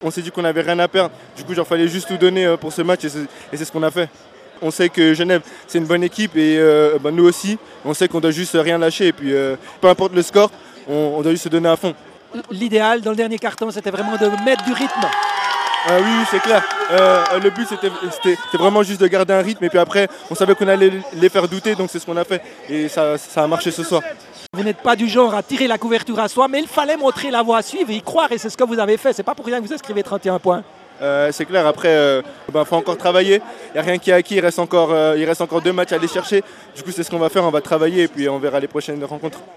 On s'est dit qu'on n'avait rien à perdre, du coup il fallait juste tout donner pour ce match et c'est ce qu'on a fait. On sait que Genève c'est une bonne équipe et nous aussi, on sait qu'on doit juste rien lâcher et puis peu importe le score, on doit juste se donner à fond. L'idéal dans le dernier carton c'était vraiment de mettre du rythme. Oui, c'est clair. Le but c'était vraiment juste de garder un rythme et puis après on savait qu'on allait les faire douter donc c'est ce qu'on a fait et ça a marché ce soir. Vous n'êtes pas du genre à tirer la couverture à soi, mais il fallait montrer la voie à suivre et y croire et c'est ce que vous avez fait. C'est pas pour rien que vous inscrivez 31 points. C'est clair, après il faut encore travailler, il n'y a rien qui est acquis, il reste encore 2 matchs à aller chercher. Du coup c'est ce qu'on va faire, on va travailler et puis on verra les prochaines rencontres.